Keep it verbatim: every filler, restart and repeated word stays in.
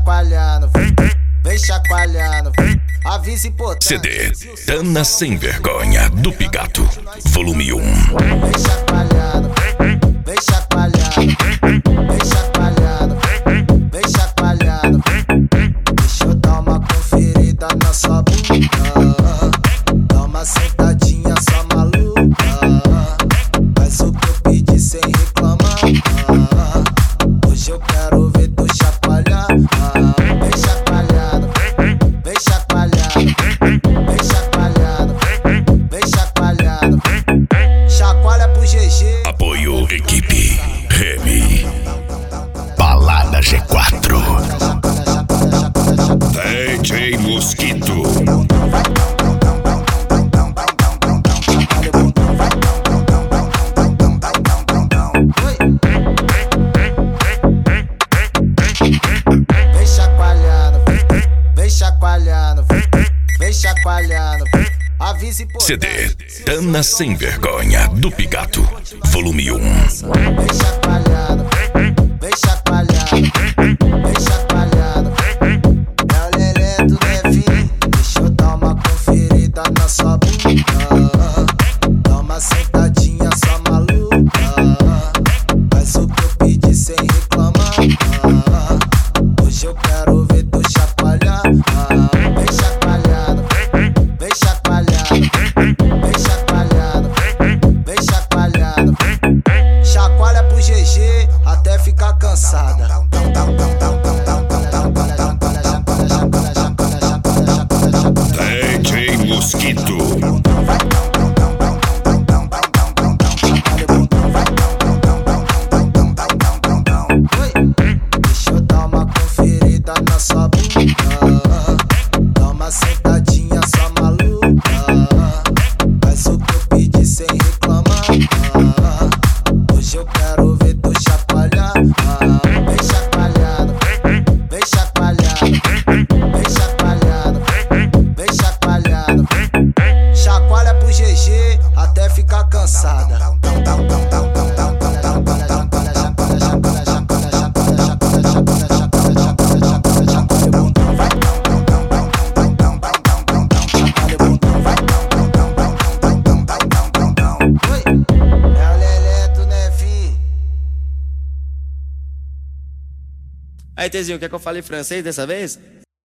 chacoalhando, vem chacoalhando. Avisa importante. C D Dana Sem Vergonha do Pigato, volume um. Vem chacoalhando, vem chacoalhando, vem chacoalhando, vem chacoalhando. Deixa eu dar uma conferida na sua bunda. Dá uma sentadinha só maluca. Faz o que eu pedi sem reclamar. Hoje eu quero ver tu chacoalhar. Vem chacoalhando, vem chacoalhando, vem chacoalhando, vem chacoalhando. Chacoalha pro G G. Apoio equipe Remy. Balada G quatro. D J Mosquito. Vem chacoalhando, vem chacoalhando, vem chacoalhando. Avisa importante. C D Dana Sem Vergonha do Pigato, volume um. Vem chacoalhando, vem chacoalhando, vem chacoalhando. É o Lelê do Nevinho. Deixa eu dar uma conferida na sua bunda. Dá uma sentadinha só maluca. Faz o que eu pedi sem reclamar. Hoje eu quero ver tu chacoalhar. Vem chacoalhando, vem chacoalhando, vem chacoalhando, vem chacoalhando. Chacoalha pro G G até ficar cansada. D J Mosquito. Deixa eu dar uma conferida na sua bunda. Dá uma sentadinha só maluca. Faz o que eu pedi sem reclamar. Hoje eu quero ver tu chacoalhar. Vem chacoalhando, vem chacoalhando, vem chacoalhando, vem chacoalhando. Chacoalha pro G G até ficar cansada. É o Lelê do Nevinho. Aí, Tezinho, quer que eu fale francês dessa vez?